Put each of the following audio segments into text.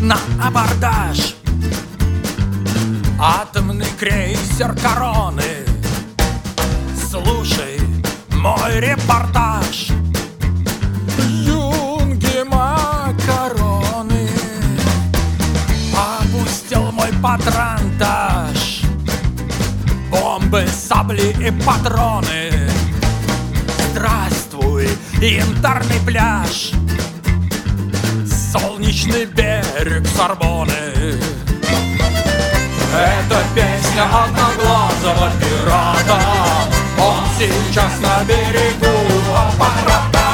на абордаж. Атомный крейсер Короны, слушай мой репортаж. Юнги макароны, опустил мой патронтаж. Бомбы, сабли и патроны. Здравствуй, янтарный пляж, солнечный берег Сорбонны. Это песня одноглазого пирата, он сейчас на берегу аппарата.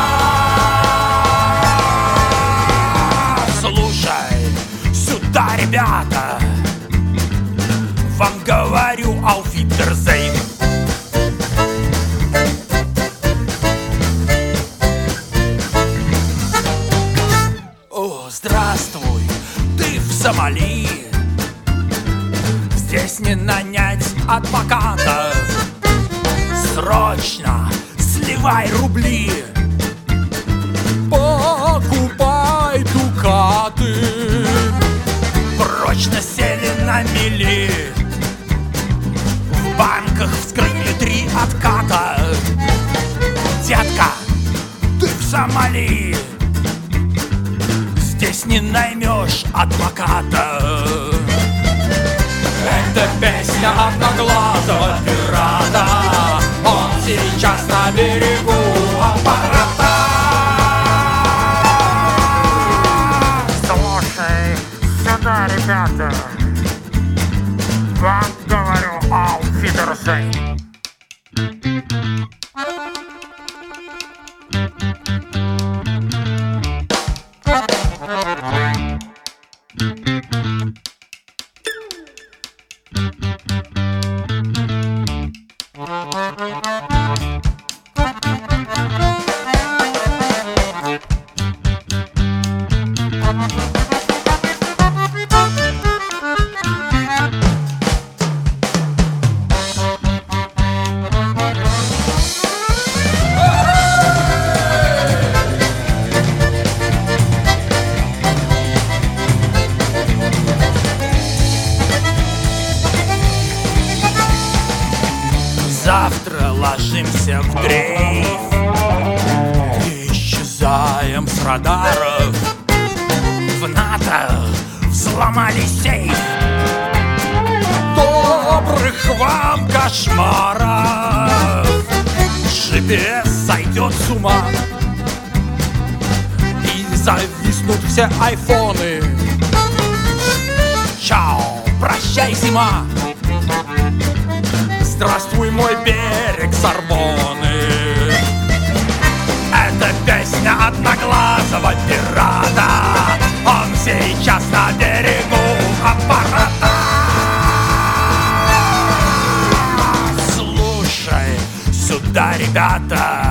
Слушай сюда, ребята, вам говорю auf Wiedersehen. О, здравствуй, ты в Сомали. Здесь не нанять адвоката. Срочно сливай рубли, покупай дукаты. Прочно сели на мели, в банках вскрыли 3 отката. Детка, ты в Сомали, здесь не наймешь адвоката. Это песня одноглазого пирата, он сейчас на берегу аппарата. Слушай сюда, ребята, вам говорю auf Wiedersehen. Завтра ложимся в дрейф, исчезаем с радаров. В НАТО взломали сейф. Добрых вам кошмаров! GPS сойдет с ума, и зависнут все айфоны. Чао, прощай, зима! Здравствуй, мой берег Сорбонны. Это песня одноглазого пирата, он сейчас на берегу аппарата. Слушай сюда, ребята,